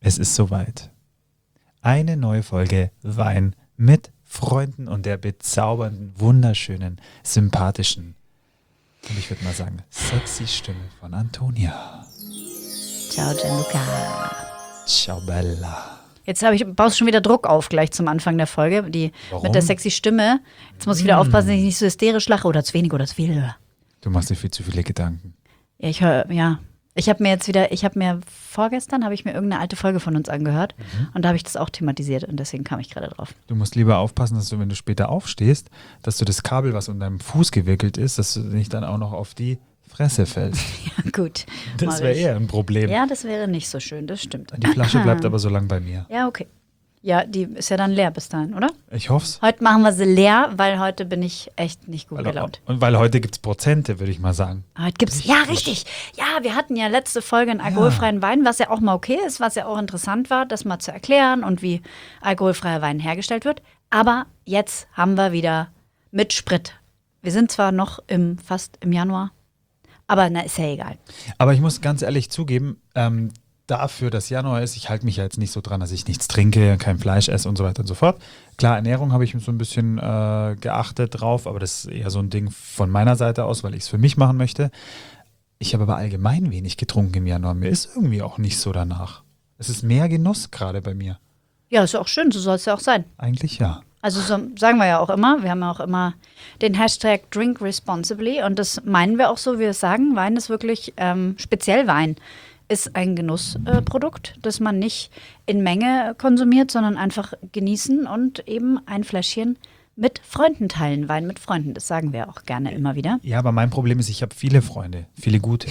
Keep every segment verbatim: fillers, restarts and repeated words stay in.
Es ist soweit. Eine neue Folge Wein mit Freunden und der bezaubernden, wunderschönen, sympathischen und ich würde mal sagen, sexy Stimme von Antonia. Ciao, Gianluca. Ciao, Bella. Jetzt habe ich, baust schon wieder Druck auf gleich zum Anfang der Folge, die Warum? mit der sexy Stimme. Jetzt muss ich wieder Mm. aufpassen, dass ich nicht so hysterisch lache oder zu wenig oder zu viel höre. Du machst dir viel zu viele Gedanken. Ja, ich höre, ja. Ich habe mir jetzt wieder, ich habe mir vorgestern, habe ich mir irgendeine alte Folge von uns angehört Mhm. und da habe ich das auch thematisiert und deswegen kam ich gerade drauf. Du musst lieber aufpassen, dass du, wenn du später aufstehst, dass du das Kabel, was um deinem Fuß gewickelt ist, dass du nicht dann auch noch auf die Fresse fällst. Ja, gut. Das mach wäre ich. eher ein Problem. Ja, das wäre nicht so schön, das stimmt. Die Flasche bleibt aber so lang bei mir. Ja, okay. Ja, die ist ja dann leer bis dahin, oder? Ich hoff's. Heute machen wir sie leer, weil heute bin ich echt nicht gut Weil, gelaunt. und weil heute gibt es Prozente, würde ich mal sagen. Heute gibt's, ja, richtig. Ja, wir hatten ja letzte Folge einen alkoholfreien Wein, was ja auch mal okay ist, was ja auch interessant war, das mal zu erklären und wie alkoholfreier Wein hergestellt wird. Aber jetzt haben wir wieder mit Sprit. Wir sind zwar noch im, fast im Januar, aber na, ist ja egal. Aber ich muss ganz ehrlich zugeben, ähm, dafür, dass Januar ist, ich halte mich ja jetzt nicht so dran, dass ich nichts trinke, kein Fleisch esse und so weiter und so fort. Klar, Ernährung habe ich so ein bisschen äh, geachtet drauf, aber das ist eher so ein Ding von meiner Seite aus, weil ich es für mich machen möchte. Ich habe aber allgemein wenig getrunken im Januar. Mir ist irgendwie auch nicht so danach. Es ist mehr Genuss gerade bei mir. Ja, ist auch schön, so soll es ja auch sein. Eigentlich ja. Also so sagen wir ja auch immer, wir haben ja auch immer den Hashtag Drink Responsibly und das meinen wir auch so, wie wir es sagen. Wein ist wirklich, ähm, speziell Wein, ist ein Genussprodukt, äh, das man nicht in Menge konsumiert, sondern einfach genießen und eben ein Fläschchen mit Freunden teilen. Wein mit Freunden, das sagen wir auch gerne immer wieder. Ja, aber mein Problem ist, ich habe viele Freunde, viele gute.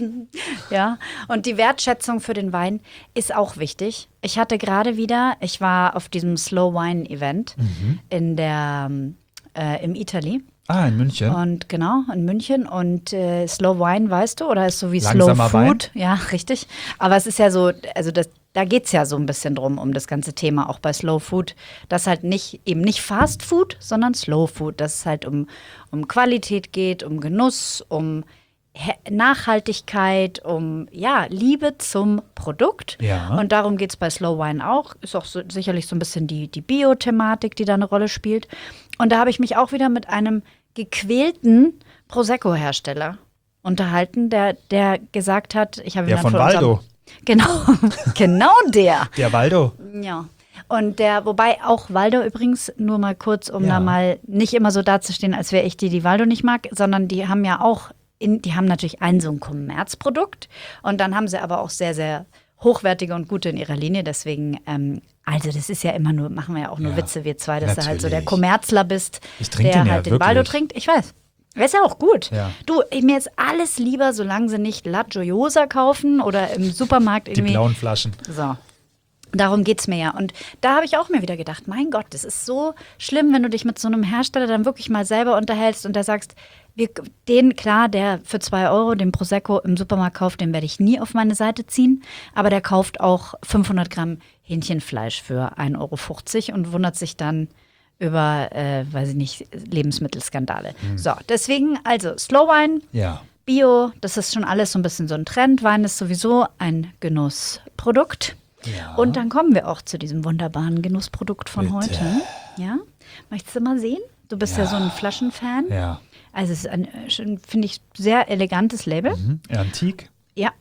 Ja, und die Wertschätzung für den Wein ist auch wichtig. Ich hatte gerade wieder, ich war auf diesem Slow Wine Event Mhm. in der, äh, im Italy. Ah, in München. Und genau, in München. Und äh, Slow Wine, weißt du, oder ist so wie Langsamer Slow Food. Ja, richtig. Aber es ist ja so, also das, da geht es ja so ein bisschen drum, um das ganze Thema, auch bei Slow Food. Das halt nicht, eben nicht Fast Food, sondern Slow Food. Dass es halt um, um Qualität geht, um Genuss, um He- Nachhaltigkeit, um ja, Liebe zum Produkt. Ja. Und darum geht es bei Slow Wine auch. Ist auch so, sicherlich so ein bisschen die, die Bio-Thematik, die da eine Rolle spielt. Und da habe ich mich auch wieder mit einem gequälten Prosecco-Hersteller unterhalten, der, der gesagt hat, ich habe ihm Der dann von von unserem- Waldo. Genau, genau der. Der Waldo. Ja. Und der, wobei auch Waldo übrigens, nur mal kurz, um Ja. da mal nicht immer so dazustehen, als wäre ich die, die Waldo nicht mag, sondern die haben ja auch, in, die haben natürlich ein so ein Kommerzprodukt und dann haben sie aber auch sehr, sehr hochwertige und gute in ihrer Linie. Deswegen, ähm, also das ist ja immer nur, machen wir ja auch nur Ja, Witze, wir zwei, dass du halt so der natürlich. Kommerzler bist, Ich trinke der den ja halt den wirklich. Waldo trinkt. Ich weiß. Der ist ja auch gut. Ja. Du, mir ist alles lieber, solange sie nicht La Gioiosa kaufen oder im Supermarkt Die irgendwie. blauen Flaschen. So. Darum geht's mir ja. Und da habe ich auch mir wieder gedacht, mein Gott, das ist so schlimm, wenn du dich mit so einem Hersteller dann wirklich mal selber unterhältst und da sagst, wir, den, klar, der für zwei Euro den Prosecco im Supermarkt kauft, den werde ich nie auf meine Seite ziehen. Aber der kauft auch fünfhundert Gramm Hähnchenfleisch für ein Euro fünfzig und wundert sich dann über, äh, weiß ich nicht, Lebensmittelskandale. So, deswegen, also Slow Wine, Ja. Bio, das ist schon alles so ein bisschen so ein Trend. Wein ist sowieso ein Genussprodukt. Ja. Und dann kommen wir auch zu diesem wunderbaren Genussprodukt von Bitte. heute. Ja, möchtest du mal sehen? Du bist ja, Ja. so ein Flaschenfan. Ja. Also es ist ein, äh, schon, finde ich, sehr elegantes Label. Mhm. Antik. Ja.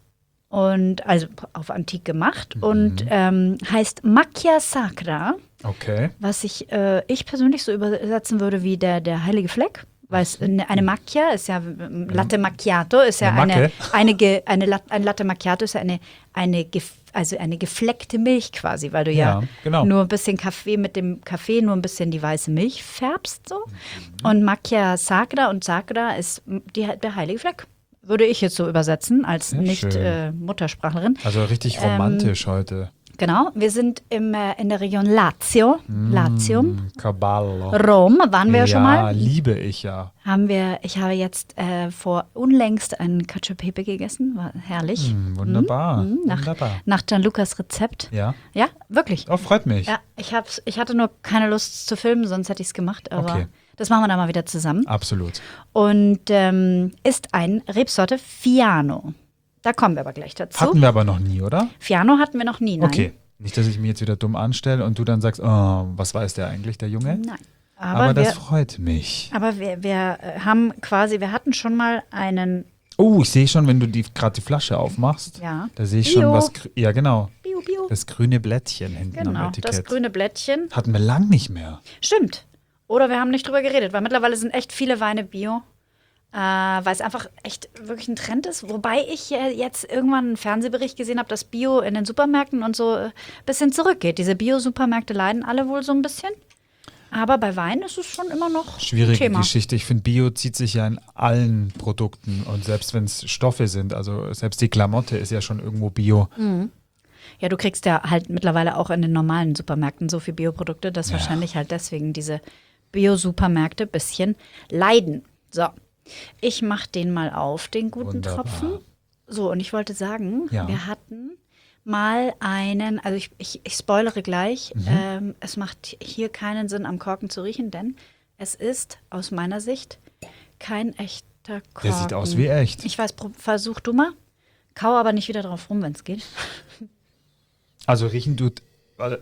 Und also auf Antik gemacht Mhm. und ähm, heißt Macchia Sacra, Okay. was ich, äh, ich persönlich so übersetzen würde wie der, der heilige Fleck. Weil es eine, eine Macchia ist ja ähm, Latte Macchiato, ist ja Eine eine, Macke. eine, ge, eine Lat, ein Latte Macchiato ist ja eine, eine, gef, also eine gefleckte Milch quasi, weil du ja, Ja, genau. nur ein bisschen Kaffee mit dem Kaffee nur ein bisschen die weiße Milch färbst so. Mhm. Und Macchia Sacra und Sacra ist die, der heilige Fleck. Würde ich jetzt so übersetzen als Sehr schön. Nicht-Muttersprachlerin. Also richtig Ähm, romantisch heute. Genau, wir sind im, äh, in der Region Lazio, Latium. Caballo. Rom waren wir ja schon mal. Ja, liebe ich ja. Haben wir, ich habe jetzt äh, vor unlängst einen Cacio e Pepe gegessen, war herrlich. Hm, wunderbar. Mhm, nach, Wunderbar. nach Gianlucas Rezept. Ja. Ja, wirklich. Oh, freut mich. Ja, ich, hab's, ich hatte nur keine Lust zu filmen, sonst hätte ich es gemacht, aber Okay. das machen wir dann mal wieder zusammen. Absolut. Und ähm, ist ein Rebsorte Fiano. Da kommen wir aber gleich dazu. Hatten wir aber noch nie, oder? Fiano hatten wir noch nie, nein. Okay. Nicht, dass ich mich jetzt wieder dumm anstelle und du dann sagst, oh, was weiß der eigentlich, der Junge? Nein. Aber, Aber das wir, freut mich. aber wir, wir äh, haben quasi, wir hatten schon mal einen, Oh, ich sehe schon, wenn du die gerade die Flasche aufmachst, ja, da sehe ich Bio. schon was. grü- Ja, genau. Bio, Bio. Das grüne Blättchen hinten am Genau, Etikett. das grüne Blättchen. Hatten wir lang nicht mehr. Stimmt. Oder wir haben nicht drüber geredet, weil mittlerweile sind echt viele Weine Bio, äh, weil es einfach echt wirklich ein Trend ist. Wobei ich äh, jetzt irgendwann einen Fernsehbericht gesehen habe, dass Bio in den Supermärkten und so ein bisschen zurückgeht. Diese Bio-Supermärkte leiden alle wohl so ein bisschen. Aber bei Wein ist es schon immer noch Schwierige Thema. Geschichte. Ich finde, Bio zieht sich ja in allen Produkten. Und selbst wenn es Stoffe sind, also selbst die Klamotte ist ja schon irgendwo Bio. Ja, du kriegst ja halt mittlerweile auch in den normalen Supermärkten so viel Bioprodukte, dass Ja. wahrscheinlich halt deswegen diese Bio-Supermärkte ein bisschen leiden. So, ich mach den mal auf, den guten Wunderbar. Tropfen. So, und ich wollte sagen, Ja. wir hatten mal einen, also ich, ich, ich spoilere gleich, Mhm. ähm, es macht hier keinen Sinn, am Korken zu riechen, denn es ist aus meiner Sicht kein echter Korken. Der sieht aus wie echt. Ich weiß, pro- versuch du mal. Kau aber nicht wieder drauf rum, wenn es geht. Also riechen tut. Warte.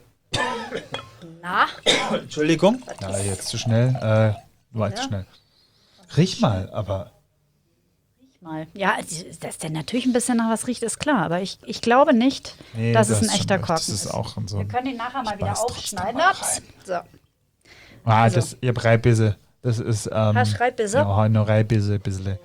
Na? Entschuldigung. Ja, jetzt zu schnell. Äh, war zu Ja. schnell. Riech mal, aber. Mal. Ja, dass der natürlich ein bisschen nach was riecht, ist klar. Aber ich, ich glaube nicht, Nee, dass du es ein hast schon echter recht. Korken Das ist auch so Wir ein- können ihn nachher mal Ich wieder beiß trotzdem aufschneiden. mal Ups. rein. So. Ah, Also. das, ihr Breibisse. Das ist. Ähm, Hast Reibisse? Ja, noch Reibisse, ein bisschen.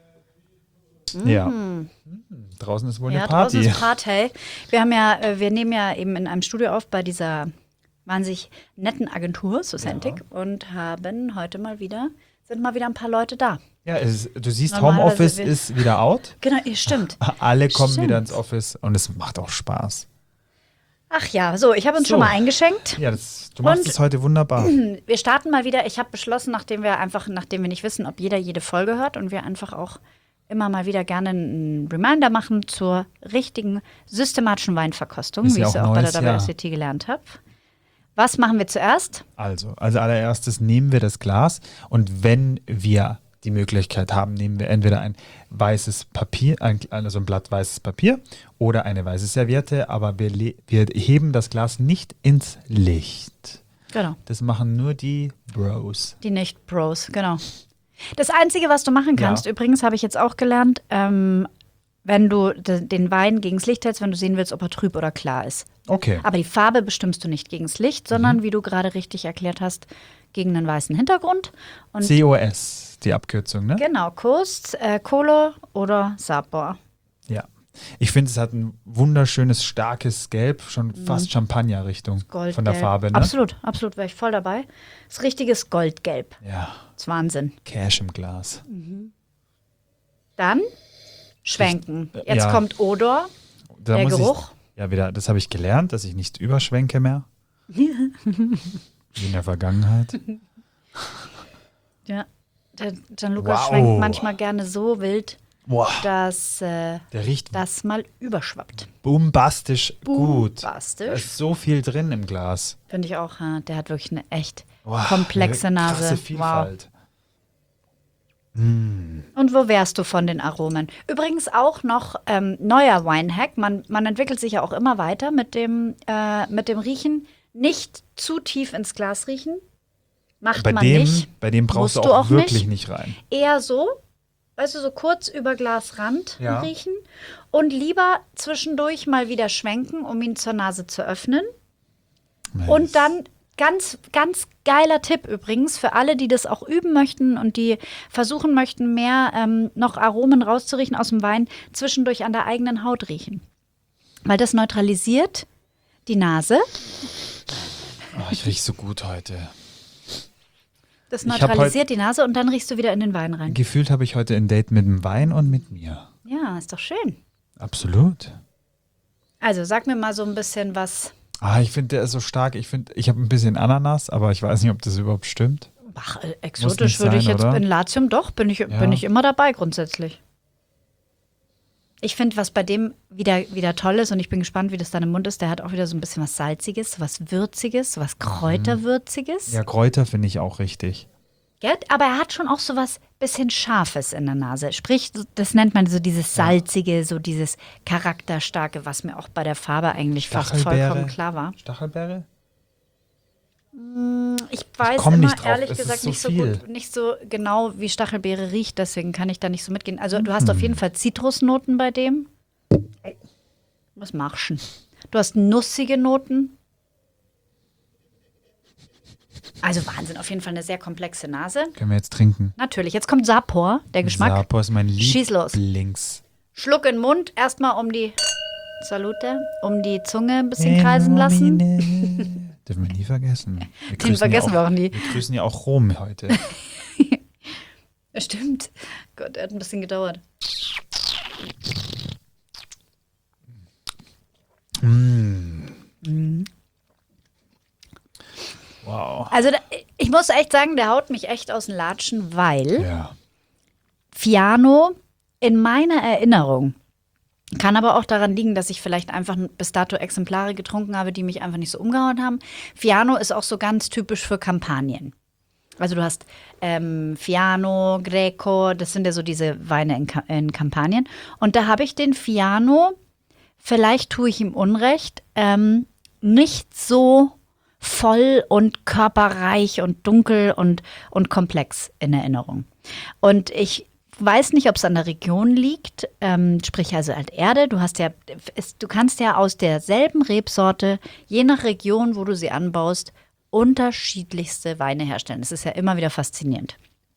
Ja. Mhm. Draußen ist wohl Ja, eine draußen Party. ist Party. Wir haben ja, äh, wir nehmen ja eben in einem Studio auf bei dieser wahnsinnig netten Agentur, Socentic, und haben heute mal wieder, sind mal wieder ein paar Leute da. Ja, es, ist- du siehst, Normalerweise Homeoffice wir- ist wieder out. Genau, ja, stimmt. Alle kommen Stimmt. wieder ins Office und es macht auch Spaß. Ach ja, so, ich habe uns So. schon mal eingeschenkt. Ja, das, du machst Und- es heute wunderbar. Wir starten mal wieder. Ich habe beschlossen, nachdem wir einfach, nachdem wir nicht wissen, ob jeder jede Folge hört und wir einfach auch immer mal wieder gerne einen Reminder machen zur richtigen systematischen Weinverkostung, Ist wie ja ich es auch auch bei der neues Jahr. W S C T gelernt habe. Was machen wir zuerst? Also, als allererstes nehmen wir das Glas und wenn wir die Möglichkeit haben, nehmen wir entweder ein weißes Papier, ein, also ein Blatt weißes Papier oder eine weiße Serviette, aber wir, le- wir heben das Glas nicht ins Licht. Genau, Das machen nur die Bros. die Nicht-Pros, genau. Das Einzige, was du machen kannst, Ja. übrigens habe ich jetzt auch gelernt, ähm, wenn du de- den Wein gegens Licht hältst, wenn du sehen willst, ob er trüb oder klar ist. Okay. Aber die Farbe bestimmst du nicht gegens Licht, Mhm. sondern, wie du gerade richtig erklärt hast, gegen einen weißen Hintergrund. Und C O S, die Abkürzung, ne? genau, Kost, äh, Kohle oder Sabor. Ja. Ich finde, es hat ein wunderschönes, starkes Gelb, schon fast Champagner-Richtung Goldgelb. von der Farbe, ne? Absolut, absolut, wäre ich voll dabei. Das ist richtiges Goldgelb. Ja, Das ist Wahnsinn. Cash im Glas. Dann schwenken. Ich- äh, Jetzt ja. kommt Odor, Da der muss Geruch. Ich, ja, wieder, das habe ich gelernt, dass ich nicht überschwenke mehr. Wie in der Vergangenheit. Ja. Der Gianluca Wow. schwenkt manchmal gerne so wild, Boah, dass äh, der riecht das mal überschwappt. bombastisch gut. Bombastisch. Da ist so viel drin im Glas. Finde ich auch, ha, der hat wirklich eine echt Boah, komplexe eine Nase. Krasse Wow. Vielfalt. Und wo wärst du von den Aromen? Übrigens auch noch ähm, neuer Wine-Hack. Man, man entwickelt sich ja auch immer weiter mit dem, äh, mit dem Riechen. Nicht zu tief ins Glas riechen. Macht Bei man dem, nicht. bei dem brauchst Musst du du auch, auch wirklich nicht. nicht rein. Eher so, weißt du, so kurz über Glasrand Ja. riechen. Und lieber zwischendurch mal wieder schwenken, um ihn zur Nase zu öffnen. Und dann ganz, ganz geiler Tipp übrigens für alle, die das auch üben möchten und die versuchen möchten, mehr ähm, noch Aromen rauszuriechen aus dem Wein, zwischendurch an der eigenen Haut riechen. Weil das neutralisiert die Nase. Oh, ich rieche so gut heute. Das Ich hab neutralisiert die Nase und dann riechst du wieder in den Wein rein. Gefühlt habe ich heute ein Date mit dem Wein und mit mir. Ja, ist doch schön. Absolut. Also sag mir mal so ein bisschen was. Ah, ich finde, der ist so stark. Ich finde, ich habe ein bisschen Ananas, aber ich weiß nicht, ob das überhaupt stimmt. Ach, äh, Muss exotisch nicht würde ich sein, jetzt oder? in Latium doch, bin ich, Ja. bin ich immer dabei grundsätzlich. Ich finde, was bei dem wieder, wieder toll ist und ich bin gespannt, wie das dann im Mund ist, der hat auch wieder so ein bisschen was Salziges, was Würziges, was Kräuterwürziges. Ja, Kräuter finde ich auch richtig. Gell? Aber er hat schon auch so was bisschen Scharfes in der Nase. Sprich, das nennt man so dieses Salzige, so dieses Charakterstarke, was mir auch bei der Farbe eigentlich fast vollkommen klar war. Stachelbeere? Ich weiß ich immer nicht drauf. ehrlich es gesagt so nicht so viel. gut, nicht so genau, wie Stachelbeere riecht, deswegen kann ich da nicht so mitgehen. Also du hast auf jeden Fall Zitrusnoten bei dem. Was machst du? Du hast nussige Noten. Also Wahnsinn, auf jeden Fall eine sehr komplexe Nase. Können wir jetzt trinken? Natürlich. Jetzt kommt Sapor, der Geschmack. Sapor ist mein Schieß los. Lieblings. Schluck in den Mund, erstmal um die Salute, um die Zunge ein bisschen kreisen lassen. Dürfen wir nie vergessen. Wir Den vergessen ja auch, wir auch nie. Wir grüßen ja auch Rom heute. Stimmt. Gott, der hat ein bisschen gedauert. Mm. Mm. Wow. Also da, ich muss echt sagen, der haut mich echt aus den Latschen, weil ja. Fiano in meiner Erinnerung, kann aber auch daran liegen, dass ich vielleicht einfach bis dato Exemplare getrunken habe, die mich einfach nicht so umgehauen haben. Fiano ist auch so ganz typisch für Kampagnen. Also du hast ähm, Fiano, Greco, das sind ja so diese Weine in, Ka- in Kampagnen. Und da habe ich den Fiano, vielleicht tue ich ihm Unrecht, ähm, nicht so voll und körperreich und dunkel und, und komplex in Erinnerung. Und ich weiß nicht, ob es an der Region liegt, ähm, sprich also halt Erde. Du hast ja, es, du kannst ja aus derselben Rebsorte, je nach Region, wo du sie anbaust, unterschiedlichste Weine herstellen. Das ist ja immer wieder faszinierend.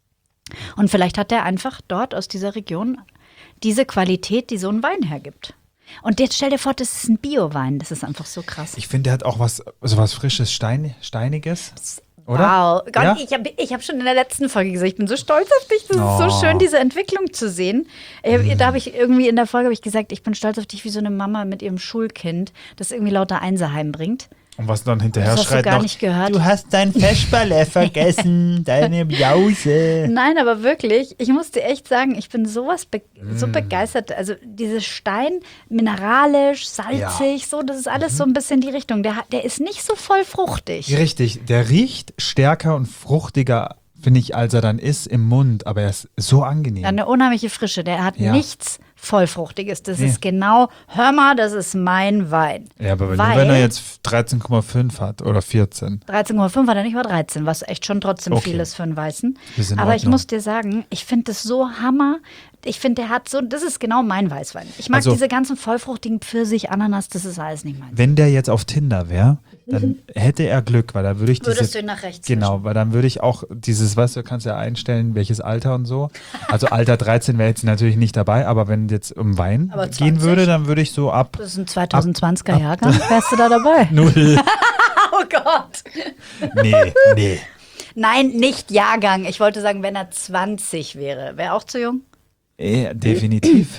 Und vielleicht hat er einfach dort aus dieser Region diese Qualität, die so ein Wein hergibt. Und jetzt stell dir vor, das ist ein Bio-Wein. Das ist einfach so krass. Ich finde, der hat auch was, so was Frisches, Stein, Steiniges. Oder? Wow. Gott, ja? ich habe ich hab schon in der letzten Folge gesagt, ich bin so stolz auf dich. Das oh. ist so schön, diese Entwicklung zu sehen. Mm. Da habe ich irgendwie in der Folge hab ich gesagt, ich bin stolz auf dich wie so eine Mama mit ihrem Schulkind, das irgendwie lauter Einser heimbringt. Und was dann hinterher das hast schreit du gar noch, nicht gehört. Du hast dein Vesperle vergessen, deine Jause. Nein, aber wirklich, ich muss dir echt sagen, ich bin sowas be- mm. so begeistert. Also dieses Stein, mineralisch, salzig, ja. so, das ist alles mhm. so ein bisschen die Richtung. Der, der ist nicht so voll fruchtig. Richtig, der riecht stärker und fruchtiger, finde ich, als er dann ist im Mund, aber er ist so angenehm. Ja, eine unheimliche Frische, der hat ja. nichts Vollfruchtiges. Das nee. ist genau, hör mal, das ist mein Wein. Ja, aber Weil, nur wenn er jetzt dreizehn Komma fünf hat oder vierzehn. dreizehn Komma fünf hat er nicht, war dreizehn, was echt schon trotzdem okay. viel ist für einen Weißen. Aber Ordnung. Ich muss dir sagen, ich finde das so Hammer. Ich finde, der hat so, das ist genau mein Weißwein. Ich mag also, diese ganzen vollfruchtigen Pfirsich, Ananas, das ist alles nicht meins. Wenn der jetzt auf Tinder wäre, dann hätte er Glück, weil da würde ich Würdest diese, du ihn nach rechts genau, wischen. Weil dann würde ich auch dieses, weißt du, kannst ja einstellen, welches Alter und so. Also Alter dreizehn wäre jetzt natürlich nicht dabei, aber wenn jetzt um Wein aber gehen zwanzig würde, dann würde ich so ab. Das ist ein zweitausendzwanziger Jahrgang, wärst du da dabei? Null. Oh Gott. Nee, nee. Nein, nicht Jahrgang. Ich wollte sagen, wenn er zwanzig wäre. Wäre auch zu jung? Ja, definitiv.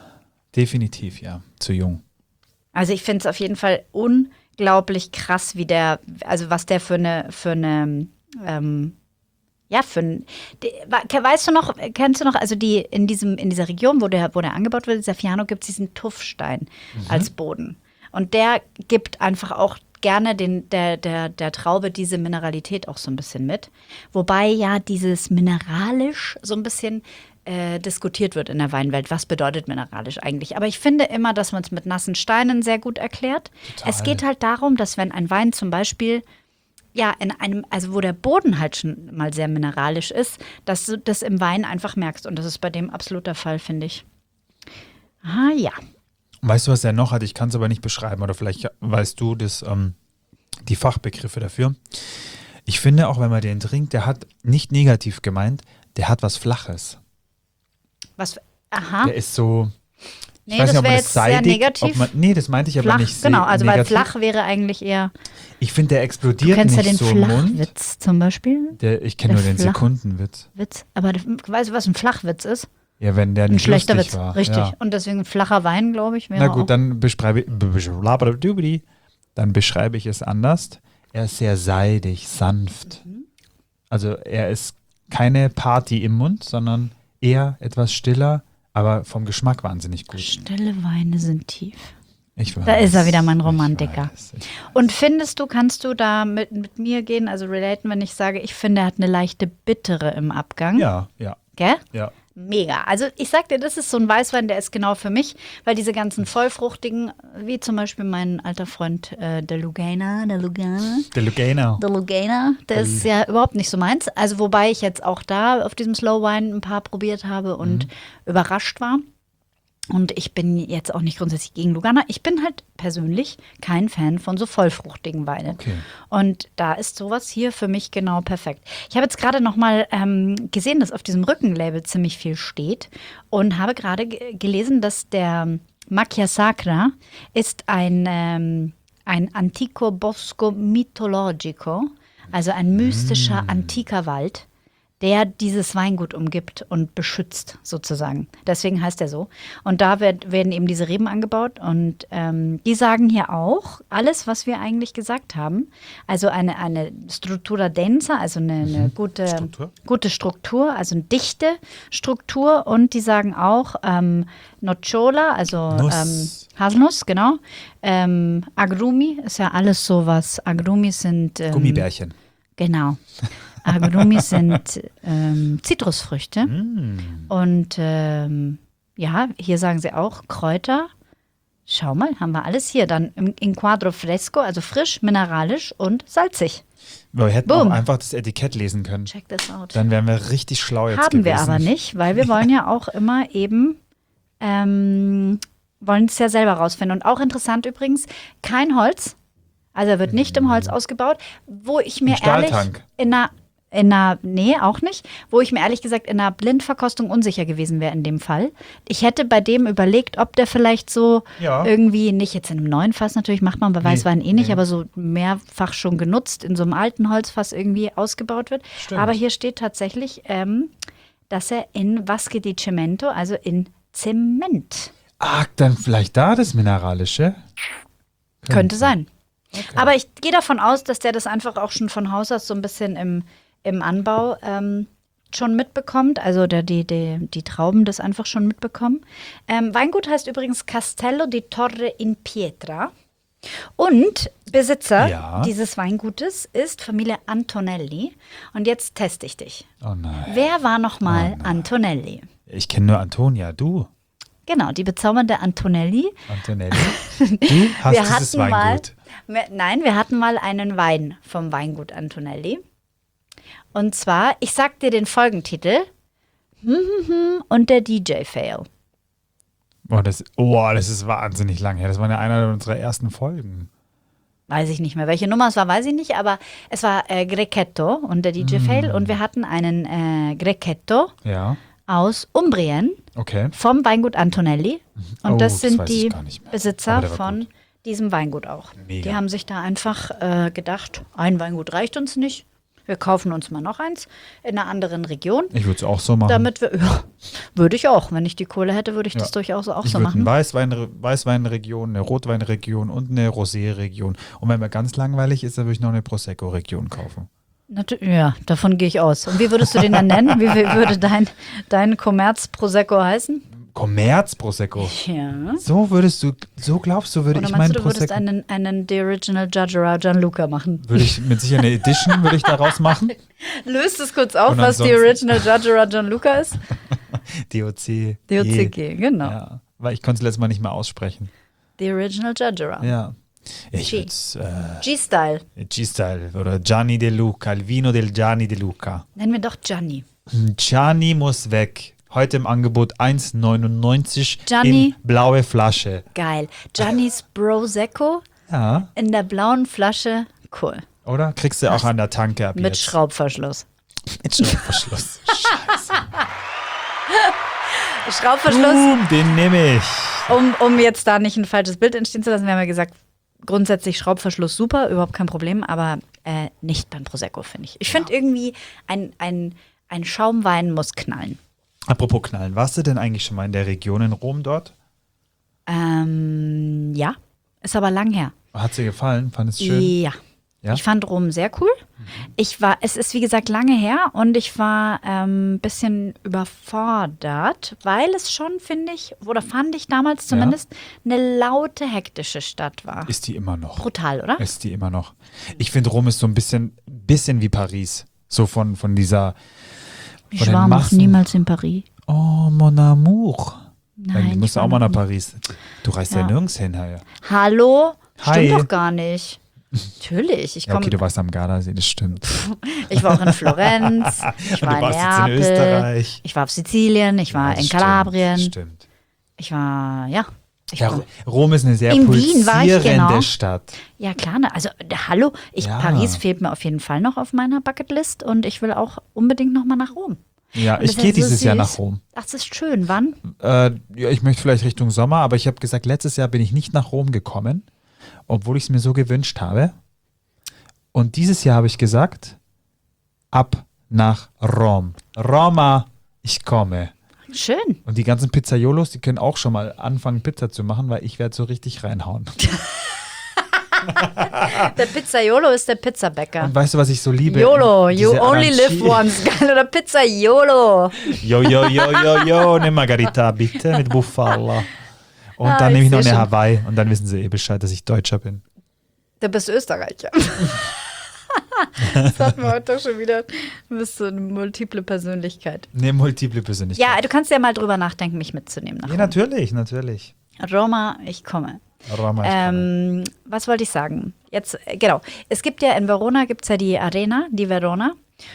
Definitiv, ja. Zu jung. Also ich finde es auf jeden Fall unglaublich krass, wie der, also was der für eine, für eine, ähm, ja, für ein, die, weißt du noch, kennst du noch, also die in diesem, in dieser Region, wo der, wo der angebaut wird, dieser Fiano, gibt es diesen Tuffstein mhm. als Boden. Und der gibt einfach auch gerne den, der, der, der Traube diese Mineralität auch so ein bisschen mit. Wobei ja dieses mineralisch so ein bisschen äh, diskutiert wird in der Weinwelt. Was bedeutet mineralisch eigentlich? Aber ich finde immer, dass man es mit nassen Steinen sehr gut erklärt. Total. Es geht halt darum, dass wenn ein Wein zum Beispiel ja, in einem, also wo der Boden halt schon mal sehr mineralisch ist, dass du das im Wein einfach merkst. Und das ist bei dem absolut der Fall, finde ich. Ah ja. Weißt du, was er noch hat? Ich kann es aber nicht beschreiben. Oder vielleicht weißt du das, ähm, die Fachbegriffe dafür. Ich finde, auch wenn man den trinkt, der hat nicht negativ gemeint, der hat was Flaches. Was? Aha. Der ist so. Ich Nee, weiß das nicht, ob man wäre das jetzt sehr seidig, negativ. ob man, nee, das meinte ich Flach, aber nicht. genau, also negativ. weil flach wäre eigentlich eher. Ich finde, der Du explodiert kennst nicht ja den so im Mund. Flachwitz zum Beispiel. Der, ich kenne Der nur den Flach- Sekundenwitz. Witz. Aber du- weißt du, was ein Flachwitz ist? Ja, wenn der Ein nicht schlechter lustig Witz. war. Richtig. Ja. Und deswegen ein flacher Wein, glaube ich, wäre Na auch. gut, dann beschreibe, ich- dann beschreibe ich es anders. Er ist sehr seidig, sanft. Mhm. Also er ist keine Party im Mund, sondern eher etwas stiller, aber vom Geschmack wahnsinnig gut. Stille Weine sind tief. Ich weiß, Da ist er wieder, mein Romantiker. Ich weiß, ich Und findest du, kannst du da mit, mit mir gehen, also relaten, wenn ich sage, ich finde, er hat eine leichte Bittere im Abgang? Ja, ja, Gell? ja. Mega. Also ich sag dir, das ist so ein Weißwein, der ist genau für mich, weil diese ganzen vollfruchtigen, wie zum Beispiel mein alter Freund äh, der Lugana, der Lugana, Der Lugana. der Lugana, der ist ja überhaupt nicht so meins. Also wobei ich jetzt auch da auf diesem Slow Wine ein paar probiert habe und Mhm. überrascht war. Und ich bin jetzt auch nicht grundsätzlich gegen Lugana. Ich bin halt persönlich kein Fan von so vollfruchtigen Weinen. Okay. Und da ist sowas hier für mich genau perfekt. Ich habe jetzt gerade noch mal ähm, gesehen, dass auf diesem Rückenlabel ziemlich viel steht und habe gerade ge- gelesen, dass der Macchia Sacra ist ein, ähm, ein Antico Bosco Mitologico, also ein mystischer antiker Wald, der dieses Weingut umgibt und beschützt sozusagen. Deswegen heißt er so. Und da werd, werden eben diese Reben angebaut und ähm, die sagen hier auch alles, was wir eigentlich gesagt haben. Also eine, eine Struttura densa, also eine, eine gute, Struktur. gute Struktur, also eine dichte Struktur. Und die sagen auch ähm, Nocciola, also Nuss. ähm, Haselnuss, genau. Ähm, Agrumi ist ja alles sowas. Agrumi sind ähm, Gummibärchen. Genau. Agrumi sind ähm, Zitrusfrüchte. Mm. Und ähm, ja, hier sagen sie auch Kräuter. Schau mal, haben wir alles hier. Dann im, in Quadro Fresco, also frisch, mineralisch und salzig. Wir hätten Boom. auch einfach das Etikett lesen können. Check this out. Dann wären wir richtig schlau jetzt Haben gewesen. wir aber nicht, weil wir wollen ja auch immer eben, ähm, wollen es ja selber rausfinden. Und auch interessant übrigens, kein Holz. Also er wird nicht im Holz ausgebaut, wo ich mir Im ehrlich Stahltank. in einer, in einer, nee, auch nicht, wo ich mir ehrlich gesagt in einer Blindverkostung unsicher gewesen wäre in dem Fall. Ich hätte bei dem überlegt, ob der vielleicht so Ja. irgendwie, nicht jetzt in einem neuen Fass natürlich, macht man bei Nee, Weißwein eh nicht, nee. aber so mehrfach schon genutzt, in so einem alten Holzfass irgendwie ausgebaut wird. Stimmt. Aber hier steht tatsächlich, ähm, dass er in Vasque di Cemento, also in Zement, Ach, dann vielleicht da das Mineralische? könnte sein. Okay. Aber ich gehe davon aus, dass der das einfach auch schon von Haus aus so ein bisschen im, im Anbau ähm, schon mitbekommt. Also der, die, die, die Trauben das einfach schon mitbekommen. Ähm, Weingut heißt übrigens Castello di Torre in Pietra. Und Besitzer Ja. dieses Weingutes ist Familie Antonelli. Und jetzt teste ich dich. Oh nein. Wer war nochmal Oh nein. Antonelli? Ich kenne nur Antonia. Du, Genau, die bezaubernde Antonelli. Antonelli. Du hast Wir dieses hatten mal, Weingut. wir- nein, wir hatten mal einen Wein vom Weingut Antonelli. Und zwar, ich sag dir den Folgentitel. Hm, hm, hm, und der D J-Fail. Oh das, oh, das ist wahnsinnig lang her. Das war ja einer unserer ersten Folgen. Weiß ich nicht mehr. Welche Nummer es war, weiß ich nicht. Aber es war äh, Grechetto und der D J-Fail. Und wir hatten einen äh, Grechetto Ja, aus Umbrien okay. vom Weingut Antonelli. Und Oh, das das sind weiß ich die gar nicht mehr. Besitzer Aber der war von gut. diesem Weingut auch. Mega. Die haben sich da einfach äh, gedacht, ein Weingut reicht uns nicht. Wir kaufen uns mal noch eins in einer anderen Region. Ich würde es auch so machen. Damit wir, ja, würde ich auch. Wenn ich die Kohle hätte, würde ich Ja. das durchaus auch ich so würde eine machen. Weißwein, Weißweinregion, eine Rotweinregion und eine Rosé-Region. Und wenn mir ganz langweilig ist, dann würde ich noch eine Prosecco-Region kaufen. Natu- ja, davon gehe ich aus. Und wie würdest du den dann nennen? Wie, wie würde dein, dein Commerz Prosecco heißen? Commerz Prosecco. Ja. So würdest du, so glaubst du, würde Oder ich meinst meinen du, du würdest Prosecco, einen, einen The Original Giagerà Gianluca machen? würde ich mit sicher eine Edition würde ich daraus machen. Löst es kurz auf, Und was The ansonsten- Original Giagerà Gianluca ist? D O C. D O C G, genau. Ja, weil ich konnte es letztes Mal nicht mehr aussprechen. The Original Giagerà. Ja. Ich G. würde G-Style. äh, G-Style oder Gianni De Luca, il Vino del Gianni De Luca. Nennen wir doch Gianni. Gianni muss weg. Heute im Angebot eins neunundneunzig Gianni. in blaue Flasche. Geil. Giannis Prosecco Ja, in der blauen Flasche. Cool. oder? Kriegst du auch an der Tanke ab Mit jetzt. Schraubverschluss. Mit Schraubverschluss. Scheiße. Schraubverschluss, Boom, den nehme ich. um, um jetzt da nicht ein falsches Bild entstehen zu lassen, wir haben ja gesagt, grundsätzlich Schraubverschluss super, überhaupt kein Problem, aber äh, nicht beim Prosecco, finde ich. Ich finde irgendwie, ein, ein, ein Schaumwein muss knallen. Apropos Knallen, warst du denn eigentlich schon mal in der Region in Rom dort? Ähm, ja, ist aber lang her. Hat dir gefallen? Fandest du schön? Ja, Ja? Ich fand Rom sehr cool. Ich war, es ist wie gesagt lange her und ich war ein ähm, bisschen überfordert, weil es schon, finde ich, oder fand ich damals zumindest, ja. eine laute, hektische Stadt war. Ist die immer noch. Brutal, oder? Ist die immer noch. Ich finde, Rom ist so ein bisschen, bisschen wie Paris. So von, von dieser Ich von war noch niemals in Paris. Oh, mon amour. Nein, du musst auch mal nach Paris. Du reist ja, ja nirgends hin, ja. Hallo? Hi. Stimmt doch gar nicht. Natürlich. Ich komm, ja, okay, du warst am Gardasee, das stimmt. Ich war auch in Florenz, ich war in Neapel, in Österreich. Ich war auf Sizilien, ich war ja, in stimmt, Kalabrien. Stimmt. Ich war, ja. Ich ja war, Rom ist eine sehr in pulsierende Wien war ich, genau. Stadt. Ja, klar. Ne? Also, hallo, ich, ja. Paris fehlt mir auf jeden Fall noch auf meiner Bucketlist und ich will auch unbedingt noch mal nach Rom. Ja, ich gehe dieses so Jahr nach Rom. Ach, das ist schön. Wann? Äh, ja, ich möchte vielleicht Richtung Sommer, aber ich habe gesagt, letztes Jahr bin ich nicht nach Rom gekommen, obwohl ich es mir so gewünscht habe. Und dieses Jahr habe ich gesagt, ab nach Rom. Roma, ich komme. Schön. Und die ganzen Pizzaiolos, die können auch schon mal anfangen, Pizza zu machen, weil ich werde so richtig reinhauen. Der Pizzaiolo ist der Pizzabäcker. Und weißt du, was ich so liebe? YOLO, you only live once. Geil, oder Pizzaiolo. Jo, jo, jo, jo, jo, eine Margarita bitte mit Bufala. Und ah, dann nehme ich noch eine schon. Hawaii und dann wissen sie eh Bescheid, dass ich Deutscher bin. Du bist Österreicher. Das hatten wir heute doch schon wieder. Du bist so eine multiple Persönlichkeit. Eine multiple Persönlichkeit. Ja, du kannst ja mal drüber nachdenken, mich mitzunehmen. Nach ja, natürlich, natürlich. Roma, ich komme. Roma, ich ähm, komme. Was wollte ich sagen? Jetzt, genau. Es gibt ja in Verona, gibt es ja die Arena, die Verona.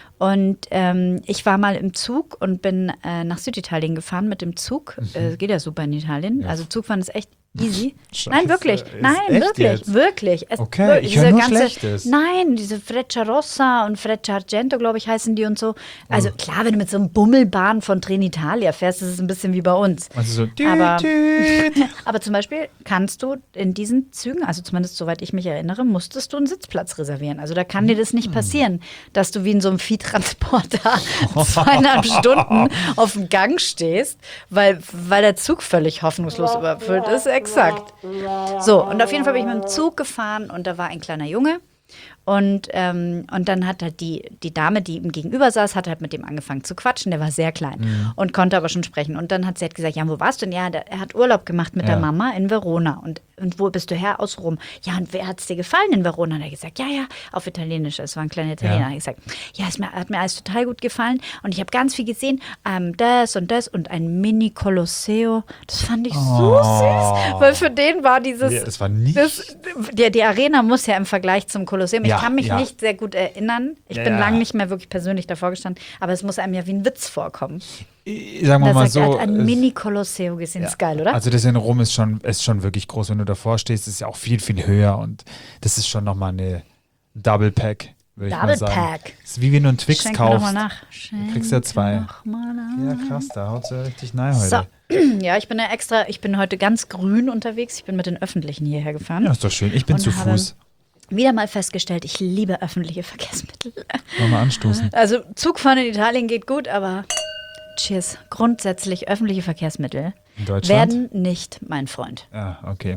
Und ähm, ich war mal im Zug und bin äh, nach Süditalien gefahren mit dem Zug. Mhm. Äh, geht ja super in Italien. Ja. Also Zugfahren ist echt easy. Scheiße, nein, wirklich. Nein, wirklich. Jetzt? Wirklich. Es, okay, wirklich, ich höre nur ganze, Schlechtes. Nein, diese Freccia Rossa und Freccia Argento, glaube ich, heißen die und so. Also oh. klar, wenn du mit so einem Bummelbahn von Trenitalia fährst, ist es ein bisschen wie bei uns. Also so düt, aber, düt. aber zum Beispiel kannst du in diesen Zügen, also zumindest soweit ich mich erinnere, musstest du einen Sitzplatz reservieren. Also da kann dir das nicht passieren, dass du wie in so einem Viehtransporter zweieinhalb Stunden auf dem Gang stehst, weil, weil der Zug völlig hoffnungslos überfüllt ist. Exakt. So, und auf jeden Fall bin ich mit dem Zug gefahren und da war ein kleiner Junge. Und, ähm, und dann hat halt die, die Dame, die ihm gegenüber saß, hat halt mit dem angefangen zu quatschen. Der war sehr klein mhm. und konnte aber schon sprechen. Und dann hat sie halt gesagt, ja, wo warst du denn? Ja, der, er hat Urlaub gemacht mit ja. der Mama in Verona. Und, und wo bist du her? Aus Rom. Ja, und wer hat es dir gefallen in Verona? Und er hat gesagt, ja, ja, auf Italienisch. Es war ein kleiner Italiener. Ja. Er hat gesagt, ja, es hat mir alles total gut gefallen. Und ich habe ganz viel gesehen. Ähm, das und das und ein Mini-Kolosseo. Das fand ich oh. so süß. Weil für den war dieses… Ja, das war nicht… Das, die, die Arena muss ja im Vergleich zum Kolosseum… Ja. Ich kann mich ja. nicht sehr gut erinnern. Ich ja, bin ja. lange nicht mehr wirklich persönlich davor gestanden, aber es muss einem ja wie ein Witz vorkommen. Sagen wir da mal sagt, so. Er hat ein Mini-Kolosseo gesehen, ja. ist geil, oder? Also das in Rom ist schon, ist schon wirklich groß, wenn du davor stehst, ist ja auch viel, viel höher und das ist schon nochmal eine Double Pack, würde ich mal sagen. Double Pack. Das ist wie wenn du einen Twix Schenk kaufst. Mir noch mal nach. Schenk du kriegst ja zwei. Noch mal nach. Ja, krass, da haut sie ja richtig nahe heute. So. Ja, ich bin ja extra, ich bin heute ganz grün unterwegs. Ich bin mit den Öffentlichen hierher gefahren. Ja, ist doch schön. Ich bin und zu Fuß. Wieder mal festgestellt, ich liebe öffentliche Verkehrsmittel. Wollen wir anstoßen? Also Zugfahren in Italien geht gut, aber cheers. Grundsätzlich öffentliche Verkehrsmittel in Deutschland? werden nicht mein Freund. Ja, okay.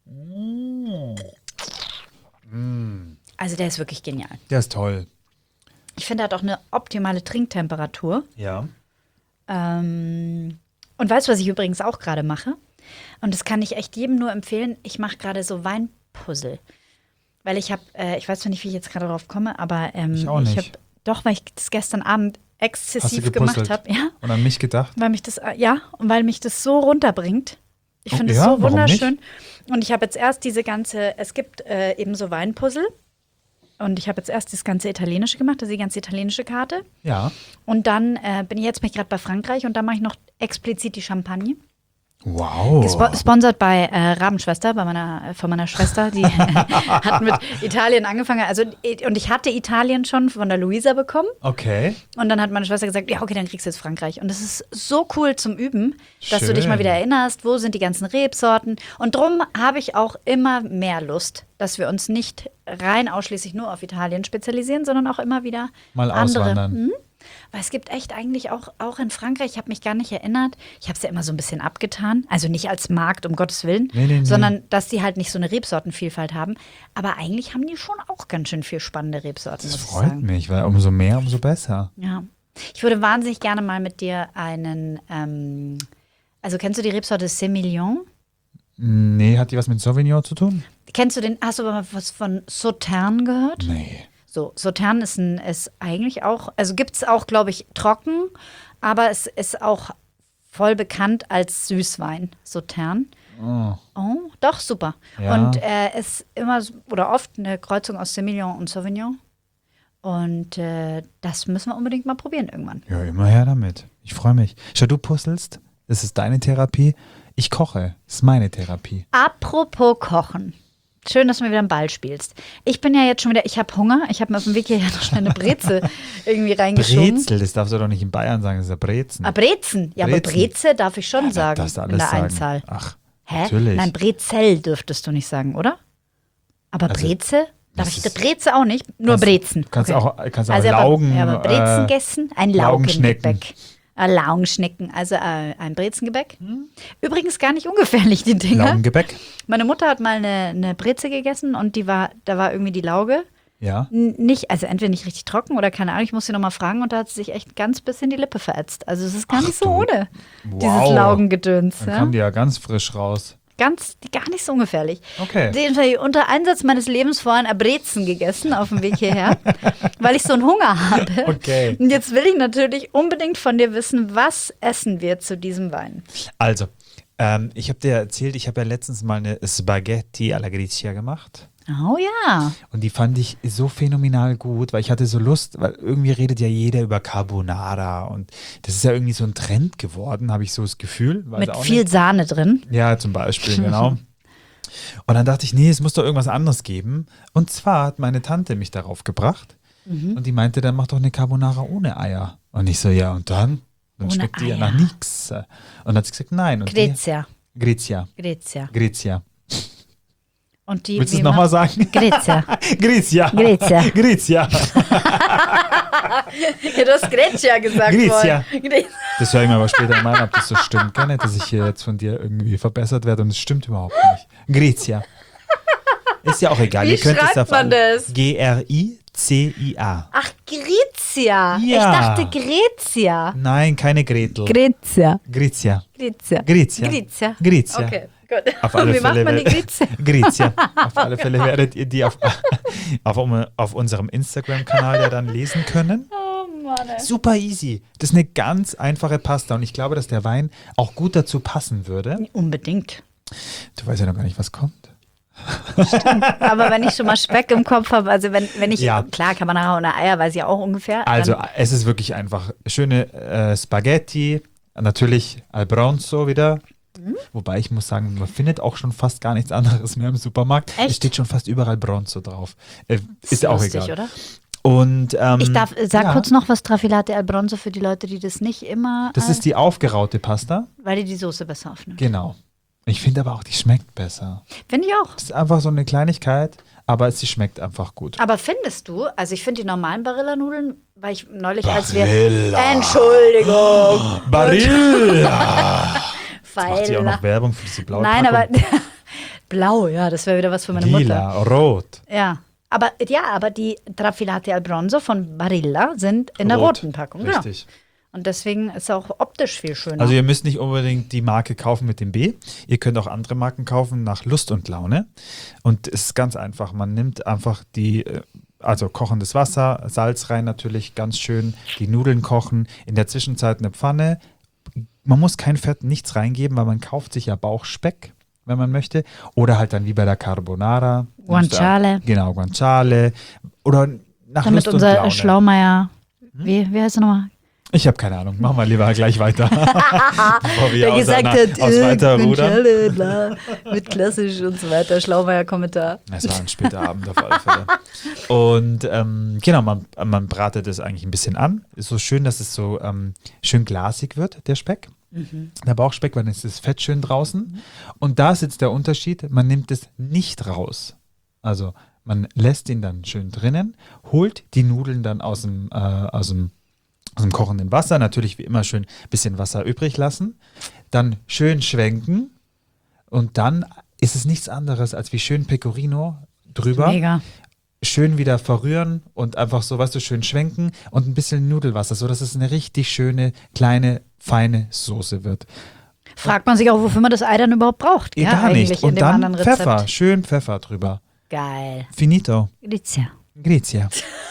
Also der ist wirklich genial. Der ist toll. Ich finde, er hat auch eine optimale Trinktemperatur. Ja. Ähm, und weißt du, was ich übrigens auch gerade mache? Und das kann ich echt jedem nur empfehlen. Ich mache gerade so Weinpuzzle. Weil ich habe, äh, ich weiß zwar nicht, wie ich jetzt gerade drauf komme, aber ähm, ich auch nicht. Ich habe, doch, weil ich das gestern Abend exzessiv gemacht habe. Ja. Und an mich gedacht? Weil mich das, ja, und weil mich das so runterbringt. Ich finde es oh, ja, so wunderschön. Und ich habe jetzt erst diese ganze, es gibt äh, eben so Weinpuzzle. Und ich habe jetzt erst das ganze Italienische gemacht, also die ganze italienische Karte. Ja. Und dann äh, bin ich jetzt bin ich gerade bei Frankreich und da mache ich noch explizit die Champagne. Wow. Gesponsert bei äh, Rabenschwester, bei meiner, von meiner Schwester. Die hat mit Italien angefangen. Also, und ich hatte Italien schon von der Luisa bekommen. Okay. Und dann hat meine Schwester gesagt, ja, okay, dann kriegst du jetzt Frankreich. Und das ist so cool zum Üben, dass Schön. du dich mal wieder erinnerst, wo sind die ganzen Rebsorten. Und drum habe ich auch immer mehr Lust, dass wir uns nicht rein ausschließlich nur auf Italien spezialisieren, sondern auch immer wieder mal andere. auswandern. Hm? Weil es gibt echt eigentlich auch, auch in Frankreich, ich habe mich gar nicht erinnert, ich habe es ja immer so ein bisschen abgetan, also nicht als Markt, um Gottes Willen, Nee, nee, nee. sondern dass die halt nicht so eine Rebsortenvielfalt haben. Aber eigentlich haben die schon auch ganz schön viel spannende Rebsorten, Das muss ich freut sagen. mich, weil umso mehr, umso besser. Ja. Ich würde wahnsinnig gerne mal mit dir einen, ähm, also kennst du die Rebsorte Semillon? Nee, hat die was mit Sauvignon zu tun? Kennst du den, hast du aber mal was von Sautern gehört? Nee. So, Sautern ist, ein, ist eigentlich auch, also gibt es auch, glaube ich, trocken, aber es ist auch voll bekannt als Süßwein, Sautern. Oh. Oh, doch, super. Ja. Und äh, ist immer so- oder oft eine Kreuzung aus Semillon und Sauvignon. Und äh, das müssen wir unbedingt mal probieren irgendwann. Ja, immer her damit. Ich freue mich. Schau, du puzzelst. Das ist deine Therapie. Ich koche. Das ist meine Therapie. Apropos Kochen. Schön, dass du mir wieder einen Ball spielst. Ich bin ja jetzt schon wieder, ich habe Hunger. Ich habe mir auf dem Weg hierher noch schnell eine Brezel irgendwie reingeschoben. Brezel, das darfst du doch nicht in Bayern sagen, das ist ja Brezen. Ah, Brezen. Ja, aber Brezen. Breze darf ich schon Ja, sagen darfst du in alles der sagen. Einzahl. Ach, Hä? natürlich. Nein, Brezel dürftest du nicht sagen, oder? Aber Also, Breze? Darf das ich ist- Breze auch nicht? Nur Kannst- Brezen. Du kannst Okay. auch, kannst auch Also aber, Laugen. ja, aber Brezen äh, gegessen? Ein Laugenschnecken. Laugengebäck. Äh, Laugenschnecken, also äh, ein Brezengebäck. Übrigens gar nicht ungefährlich, die Dinger. Laugengebäck. Meine Mutter hat mal eine, eine Breze gegessen und die war, da war irgendwie die Lauge Ja. n- nicht, also entweder nicht richtig trocken oder keine Ahnung, ich muss sie nochmal fragen und da hat sie sich echt ganz bisschen die Lippe verätzt. Also es ist gar Ach nicht so du. ohne, Wow. dieses Laugengedöns. Dann Ja? kam die ja ganz frisch raus. Ganz, gar nicht so ungefährlich. Okay. Den habe ich unter Einsatz meines Lebens vorhin ein Brezen gegessen auf dem Weg hierher, weil ich so einen Hunger habe. Okay. Und jetzt will ich natürlich unbedingt von dir wissen, was essen wir zu diesem Wein? Also, ähm, ich habe dir erzählt, ich habe ja letztens mal eine Spaghetti alla Grizia gemacht. Oh ja. Und die fand ich so phänomenal gut, weil ich hatte so Lust, weil irgendwie redet ja jeder über Carbonara und das ist ja irgendwie so ein Trend geworden, habe ich so das Gefühl. Weiß Mit auch viel nicht. Sahne drin. Ja, zum Beispiel, genau. Und dann dachte ich, nee, es muss doch irgendwas anderes geben. Und zwar hat meine Tante mich darauf gebracht und die meinte, dann mach doch eine Carbonara ohne Eier. Und ich so, ja, und dann? Dann Ohne schmeckt die ja Eier. nach nichts. Und dann hat sie gesagt, nein. Und Grezia. Die, Grizia. Grezia. Grizia. Und die, Willst du wie es nochmal macht- sagen? Grezia. Grizia. Grizia. Grizia. Ja, du hast Grezia gesagt Grezia. vorhin. Gre- Das höre ich mir aber später mal an, ob das so stimmt. Gar nicht, dass ich hier jetzt von dir irgendwie verbessert werde und es stimmt überhaupt nicht. Grizia. Ist ja auch egal. Wie Ihr könnt es schreibt auf man alle- das? G R I C I A. Ach, Grezia. Ja. Ich dachte Grezia. Nein, keine Gretel. Grezia. Grizia. Grezia. Grizia. Grizia. Grizia. Okay, gut. Auf alle Wie macht Fälle man die wer- Grezia? Grizia. Auf alle Fälle werdet ihr die auf, auf, um- auf unserem Instagram-Kanal ja dann lesen können. Oh Mann. ey. Super easy. Das ist eine ganz einfache Pasta und ich glaube, dass der Wein auch gut dazu passen würde. Unbedingt. Du weißt ja noch gar nicht, was kommt. Aber wenn ich schon mal Speck im Kopf habe, also wenn, wenn ich, Ja. klar, Carbonara ohne Eier, weiß ich auch ungefähr. Also Dann, es ist wirklich einfach. Schöne äh, Spaghetti, natürlich al Bronzo wieder. Mhm. Wobei ich muss sagen, man findet auch schon fast gar nichts anderes mehr im Supermarkt. Echt? Es steht schon fast überall Bronzo drauf. Äh, ist ja auch lustig, egal. oder? Und, ähm, Ich darf, sag ja, kurz noch was Trafilate al Bronzo für die Leute, die das nicht immer, Das äh, ist die aufgeraute Pasta. weil die die Soße besser aufnimmt. Genau. Ich finde aber auch, die schmeckt besser. Finde ich auch. Das ist einfach so eine Kleinigkeit, aber sie schmeckt einfach gut. Aber findest du, also ich finde die normalen Barilla-Nudeln, weil ich neulich, als Barilla. wir, Entschuldigung, Barilla! weil, Macht die auch noch Werbung für diese blaue nein, aber Packung? blau, ja, das wäre wieder was für meine Mutter. Lila, rot. Ja, aber ja, aber die Trafilate al Bronzo von Barilla sind in der Rot. roten Packung. Genau. Richtig. Und deswegen ist es auch optisch viel schöner. Also ihr müsst nicht unbedingt die Marke kaufen mit dem B. Ihr könnt auch andere Marken kaufen nach Lust und Laune. Und es ist ganz einfach. Man nimmt einfach die, äh, also kochendes Wasser, Salz rein natürlich, ganz schön, die Nudeln kochen. In der Zwischenzeit eine Pfanne. Man muss kein Fett, nichts reingeben, weil man kauft sich ja Bauchspeck, wenn man möchte. Oder halt dann wie bei der Carbonara. Guanciale. Genau, Guanciale. Oder nach Damit Lust und unser Laune. Schlaumeier, wie, wie heißt er nochmal? Ich habe keine Ahnung. Machen wir lieber gleich weiter. Bevor wir Der aus, gesagt einer, hat, aus äh, weiter rudern. Guanciale, bla, mit klassisch und so weiter, Schlaumeier-Kommentar. Es war ein später Abend auf alle Fälle. Und ähm, genau, man, man bratet es eigentlich ein bisschen an. Ist so schön, dass es so ähm, schön glasig wird, der Speck. Mhm. Der Bauchspeck, weil dann ist das Fett schön draußen. Und da ist jetzt der Unterschied, man nimmt es nicht raus. Also man lässt ihn dann schön drinnen, holt die Nudeln dann aus dem, äh, aus dem aus dem kochenden Wasser. Natürlich wie immer schön ein bisschen Wasser übrig lassen. Dann schön schwenken. Und dann ist es nichts anderes als wie schön Pecorino drüber. Mega. Schön wieder verrühren und einfach so, weißt du, schön schwenken und ein bisschen Nudelwasser, sodass es eine richtig schöne, kleine, feine Soße wird. Fragt man sich auch, wofür man das Ei dann überhaupt braucht. Eh, Ja, gar eigentlich nicht. in Und dem dann anderen Rezept. Pfeffer, schön Pfeffer drüber. Geil. Finito. Grizia. Grizia.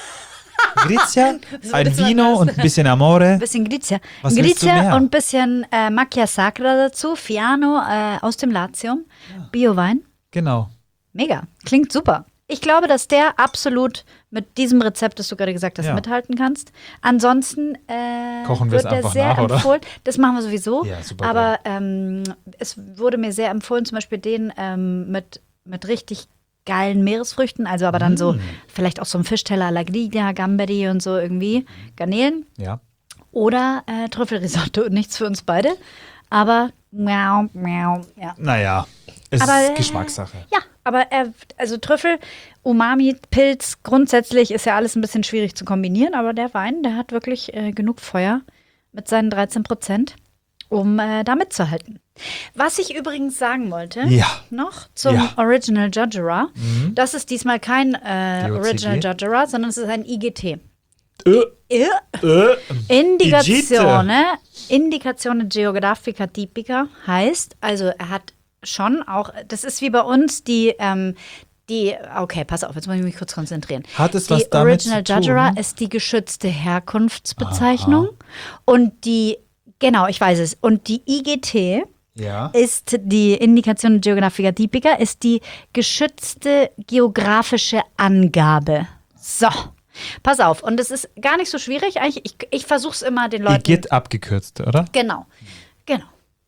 Grizia, Was ein würdest du Vino anders? und ein bisschen Amore. Ein bisschen Grizia. Was willst du Grizia mehr? und ein bisschen äh, Macchia Sacra dazu. Fiano äh, aus dem Latium. Biowein. Genau. Mega. Klingt super. Ich glaube, dass der absolut mit diesem Rezept, das du gerade gesagt hast, Ja. mithalten kannst. Ansonsten äh, Kochen wir wird es der einfach sehr nach, oder? empfohlen. Das machen wir sowieso. Ja, super Aber ähm, es wurde mir sehr empfohlen, zum Beispiel den ähm, mit, mit richtig geilen Meeresfrüchten, also aber dann Mm. so vielleicht auch so ein Fischteller alla griglia, Gamberi und so irgendwie, Garnelen Ja. oder äh, Trüffelrisotto. Nichts für uns beide, aber miau, miau, ja. Naja, es Aber, ist äh, Geschmackssache. Ja, aber er, also Trüffel, Umami, Pilz, grundsätzlich ist ja alles ein bisschen schwierig zu kombinieren, aber der Wein, der hat wirklich äh, genug Feuer mit seinen dreizehn Prozent, um äh, da mitzuhalten. Was ich übrigens sagen wollte, Ja. noch zum Ja. Original Judgera, Mhm. das ist diesmal kein äh, D O C G? Original Judgera, sondern es ist ein I G T. Äh, Äh, äh, Indicazione, Indicazione Geografica Tipica heißt, also er hat schon auch, das ist wie bei uns die, ähm, die, okay, pass auf, jetzt muss ich mich kurz konzentrieren. Hat es Die was damit Original zu tun? Judgera ist die geschützte Herkunftsbezeichnung und die, genau, ich weiß es, und die I G T Ja. ist die Indikation Geografica Tipica, ist die geschützte geografische Angabe. So, pass auf. Und es ist gar nicht so schwierig. Eigentlich, ich, ich versuche es immer den Leuten. Igitt abgekürzt, oder? Genau, genau.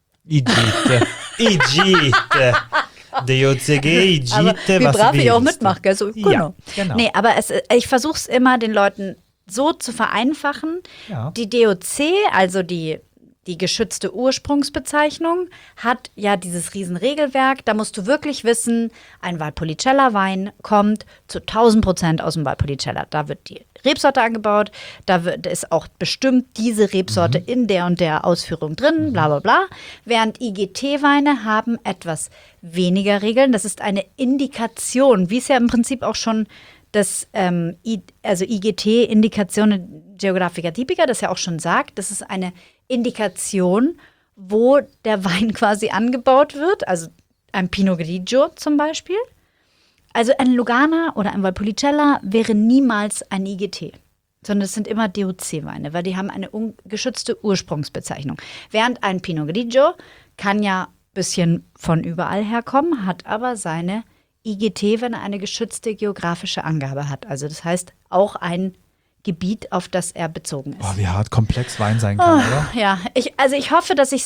Igitte. Igitte. D O C G, Igitte, Aber wie was brav ich auch willst du? mitmache, gell? So, Ja, genau. genau. Nee, aber es, ich versuche es immer den Leuten so zu vereinfachen. Ja. Die D O C, also die, die geschützte Ursprungsbezeichnung, hat ja dieses Riesenregelwerk. Da musst du wirklich wissen, ein Valpolicella-Wein kommt zu tausend Prozent aus dem Valpolicella. Da wird die Rebsorte angebaut, da wird, da ist auch bestimmt diese Rebsorte in der und der Ausführung drin, bla bla bla. Während I G T-Weine haben etwas weniger Regeln. Das ist eine Indikation, wie es ja im Prinzip auch schon das, ähm, I, also I G T, Indikazione Geografica Tipica, das ja auch schon sagt, das ist eine Indikation, wo der Wein quasi angebaut wird, also ein Pinot Grigio zum Beispiel. Also ein Lugana oder ein Valpolicella wäre niemals ein I G T, sondern es sind immer D O C-Weine, weil die haben eine un- geschützte Ursprungsbezeichnung. Während ein Pinot Grigio kann ja ein bisschen von überall herkommen, hat aber seine I G T, wenn er eine geschützte geografische Angabe hat. Also das heißt auch ein Gebiet, auf das er bezogen ist. Oh, wie hart komplex Wein sein kann, oder? Ja, ich, also ich hoffe, dass ich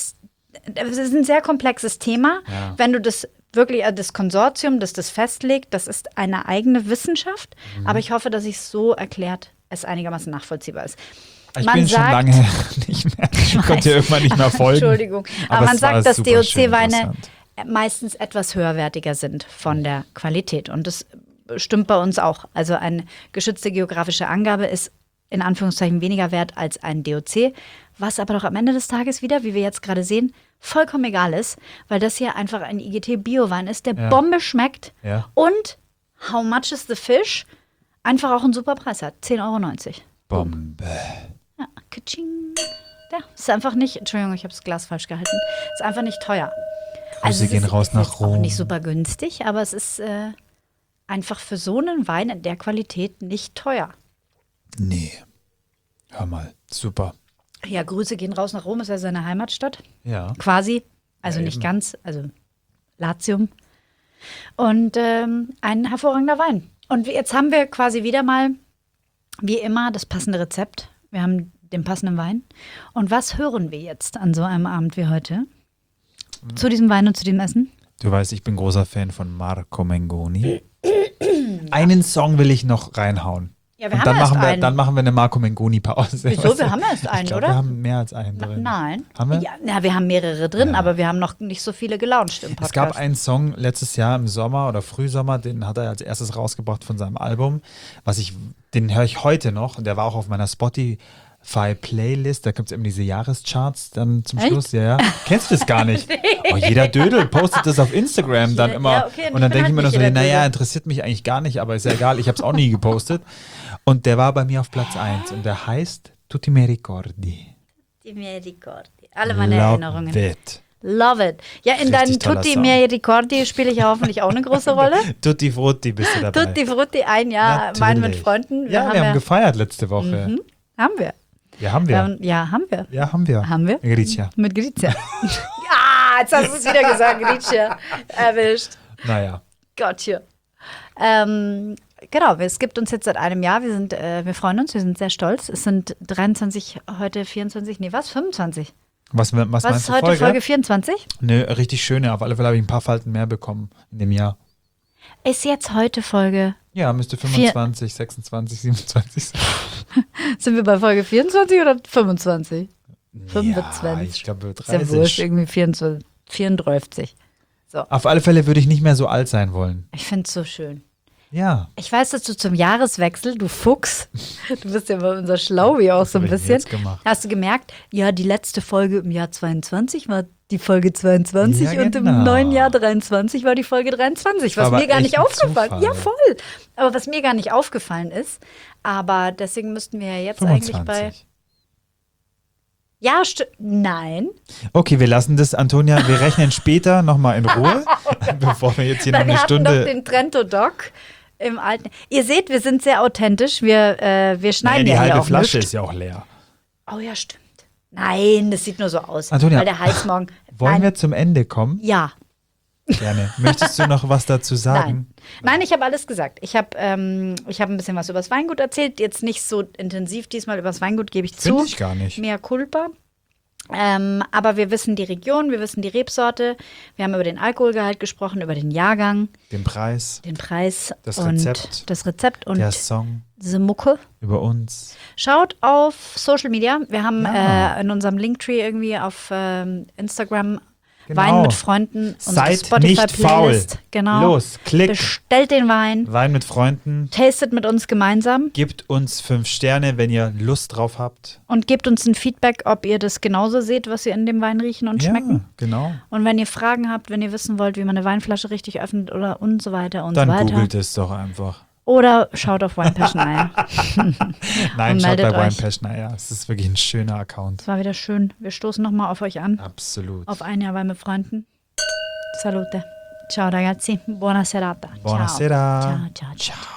es ist ein sehr komplexes Thema. Ja. Wenn du das wirklich, also das Konsortium, das das festlegt, das ist eine eigene Wissenschaft. Mhm. Aber ich hoffe, dass ich es so erklärt, es einigermaßen nachvollziehbar ist. Ich Man bin schon sagt- lange nicht mehr. Ich konnte ja irgendwann nicht mehr folgen. Entschuldigung. Aber, Aber man es war sagt, dass super D O schön C-Weine interessant. meistens etwas höherwertiger sind von der Qualität. Und das stimmt bei uns auch. Also eine geschützte geografische Angabe ist in Anführungszeichen weniger wert als ein D O C, was aber doch am Ende des Tages wieder, wie wir jetzt gerade sehen, vollkommen egal ist, weil das hier einfach ein I G T-Biowein ist, der Ja. Bombe schmeckt Ja. und how much is the fish? Einfach auch einen super Preis hat, zehn Euro neunzig. Bombe. Ja, Katsching. Ja, ist einfach nicht, Entschuldigung, ich habe das Glas falsch gehalten, ist einfach nicht teuer. Grüße es gehen ist, raus es nach ist auch Rom. nicht super günstig, aber es ist äh, einfach für so einen Wein in der Qualität nicht teuer. Nee. Hör mal. Super. Ja, Grüße gehen raus nach Rom, ist ja seine Heimatstadt, Ja. quasi. Also Ja, nicht eben. ganz, also Latium. Und ähm, ein hervorragender Wein. Und wir- jetzt haben wir quasi wieder mal, wie immer, das passende Rezept. Wir haben den passenden Wein. Und was hören wir jetzt an so einem Abend wie heute? Zu diesem Wein und zu dem Essen? Du weißt, ich bin großer Fan von Marco Mengoni. Einen Song will ich noch reinhauen. Ja, wir Und haben dann erst machen, wir, einen. dann machen wir eine Marco Mengoni-Pause. Wieso? Wir haben erst ich einen, glaub, oder? Wir haben mehr als einen drin. Nein. Haben wir? Ja, na, wir haben mehrere drin, Ja. aber wir haben noch nicht so viele gelauncht im Podcast. Es gab einen Song letztes Jahr im Sommer oder Frühsommer, den hat er als erstes rausgebracht von seinem Album. Was ich, den höre ich heute noch und der war auch auf meiner Spotify Spotify Playlist, da gibt es eben diese Jahrescharts dann zum Echt? Schluss. Ja, ja. Kennst du das gar nicht? Oh, jeder Dödel postet das auf Instagram dann Ja, immer. ja, okay, und und dann ich bin denke ich halt mir noch nicht so, jeder naja, Dödel. interessiert mich eigentlich gar nicht, aber ist ja egal, ich habe es auch nie gepostet. Und der war bei mir auf Platz eins und der heißt Tutti mi ricordi. Die miei ricordi. Alle meine Love Erinnerungen. it. Love it. Ja, in Richtig deinen toller Tutti Song. miei ricordi spiele ich ja hoffentlich auch eine große Rolle. Tutti frutti bist du dabei. Tutti frutti, ein Jahr Wein mit Natürlich. Freunden. Ja, wir haben gefeiert letzte Woche. Mhm. Haben wir. Ja, haben wir. Ähm, ja, haben wir. Ja, haben wir. Haben wir? Grizia. Mit Grizia. Ja, jetzt hast du es wieder gesagt, Grizia. Erwischt. Naja. Gotcha. Ähm, genau, es gibt uns jetzt seit einem Jahr. Wir sind, äh, wir freuen uns, wir sind sehr stolz. Es sind dreiundzwanzig, heute vierundzwanzig, nee, was? fünfundzwanzig. Was, was, Was meinst ist du, heute Folge? Folge vierundzwanzig? Nö, richtig schöne. Auf alle Fälle habe ich ein paar Falten mehr bekommen in dem Jahr. Ist jetzt heute Folge, Ja, müsste fünfundzwanzig, sechsundzwanzig, siebenundzwanzig sein. sind wir bei Folge vierundzwanzig oder fünfundzwanzig? fünfundzwanzig. Ja, ich glaube Ist ja wurscht, dreißig. irgendwie vierundzwanzig, vierunddreißig. Auf alle Fälle würde ich nicht mehr so alt sein wollen. Ich finde es so schön. Ja. Ich weiß, dass du zum Jahreswechsel, du Fuchs, du bist ja mal unser Schlaubi auch so ein hab ich denn bisschen, jetzt gemacht? hast du gemerkt, ja, die letzte Folge im Jahr zweiundzwanzig war die Folge zweiundzwanzig Ja, und im genau. neuen Jahr dreiundzwanzig war die Folge dreiundzwanzig, was Aber mir gar echt nicht ein aufgefallen Zufall. Ja, voll. Aber was mir gar nicht aufgefallen ist, aber deswegen müssten wir ja jetzt eigentlich bei. fünfundzwanzig. Ja, sti- nein. Okay, wir lassen das, Antonia. Wir rechnen später nochmal in Ruhe, bevor wir jetzt hier noch Weil eine wir hatten doch Stunde. den Trento-Doc im alten. Ihr seht, wir sind sehr authentisch. Wir, äh, wir schneiden Nein, die ja hier halbe auch Flasche nichts. ist ja auch leer. Oh ja, stimmt. Nein, das sieht nur so aus. Antonia, weil der Hals morgen. Wollen Nein, wir zum Ende kommen? ja. Gerne. Möchtest du noch was dazu sagen? Nein. Nein, ich habe alles gesagt. Ich habe ähm, ich hab ein bisschen was über das Weingut erzählt. Jetzt nicht so intensiv diesmal über das Weingut, gebe ich zu. Finde ich gar nicht. Mea culpa. Ähm, aber wir wissen die Region, wir wissen die Rebsorte. Wir haben über den Alkoholgehalt gesprochen, über den Jahrgang, Den Preis, den Preis Das und Rezept. das Rezept und der Song diese Mucke. über uns. Schaut auf Social Media. Wir haben Ja. äh, in unserem Linktree irgendwie auf ähm, Instagram Genau. Wein mit Freunden, unsere Seid Spotify nicht faul. Playlist. Genau. Los, klick. Bestellt den Wein, Wein mit Freunden. tastet mit uns gemeinsam Gebt uns fünf Sterne, wenn ihr Lust drauf habt. und gebt uns ein Feedback, ob ihr das genauso seht, was ihr in dem Wein riechen und schmecken. Ja, genau. Und wenn ihr Fragen habt, wenn ihr wissen wollt, wie man eine Weinflasche richtig öffnet oder und so weiter und Dann so weiter. googelt es doch einfach. Oder schaut auf Wine Passion ein. Nein, Und schaut meldet bei Wine euch. Passion. Ja, es ist wirklich ein schöner Account. Es war wieder schön. Wir stoßen nochmal auf euch an. Absolut. Auf ein Jahr Wein mit Freunden. Salute. Ciao ragazzi. Buona serata. Buona ciao. sera. Ciao, ciao, ciao. Ciao.